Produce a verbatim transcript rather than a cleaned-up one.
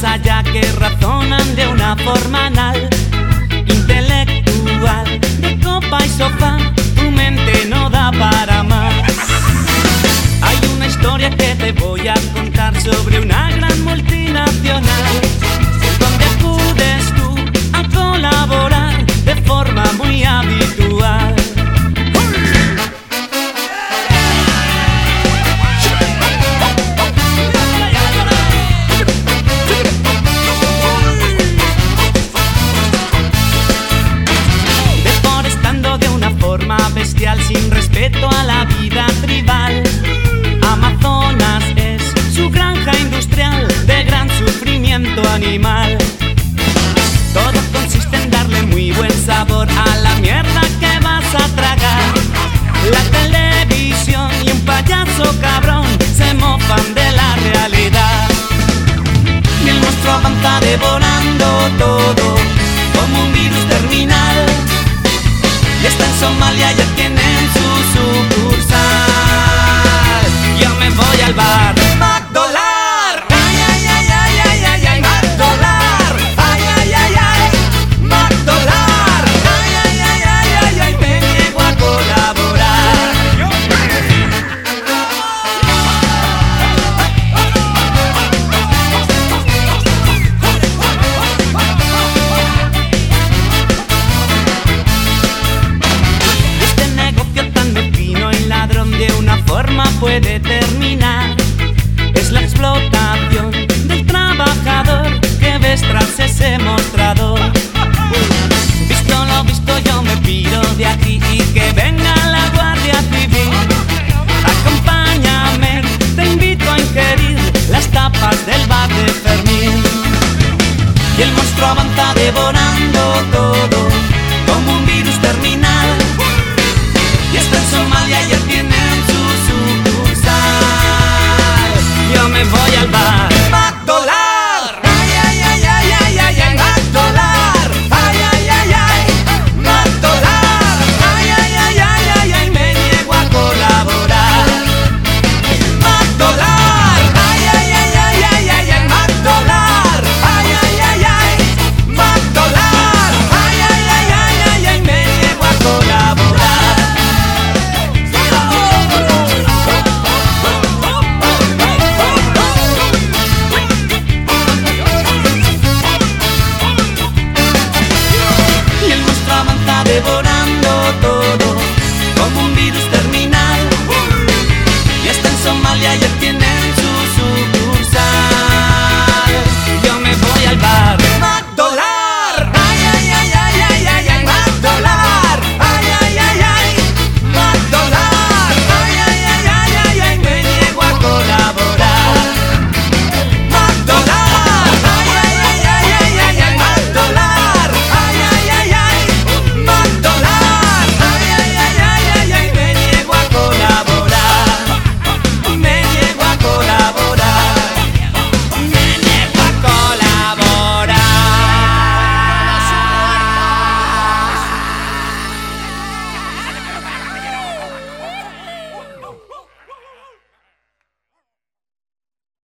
más allá que razonan de una forma anal, intelectual, de copa y sofá, tu mente no da para más. Hay una historia que te voy a contar sobre una gran multinacional, donde acudes tú a colaborar de forma muy habitual. Deforestando de una forma bestial, sin respeto a la vida tribal. Amazonas es su granja industrial de gran sufrimiento animal. Todo consiste en darle muy buen sabor a la mierda que vas a tragar. La televisión y un payaso cabrón se mofan de la realidad. Y el monstruo avanza devorando todo como un virus terminal. Y está en Somalia, ya tienen su sucursal. Yo me voy al bar McDolar. Ay, ay, ay, ay, ay, ay, ay, McDolar. Ay, ay, ay, ay, McDolar. Ay, ay, ay, ay, ay, ay, me niego a colaborar. Este negocio tan mezquino y ladrón de una forma puede terminar. Es la explotación del trabajador que ves tras ese mostrador. Visto lo visto, yo me piro de aquí y que venga la Guardia Civil. Acompáñame, te invito a ingerir las tapas del bar de Fermín. Y el monstruo avanza devorando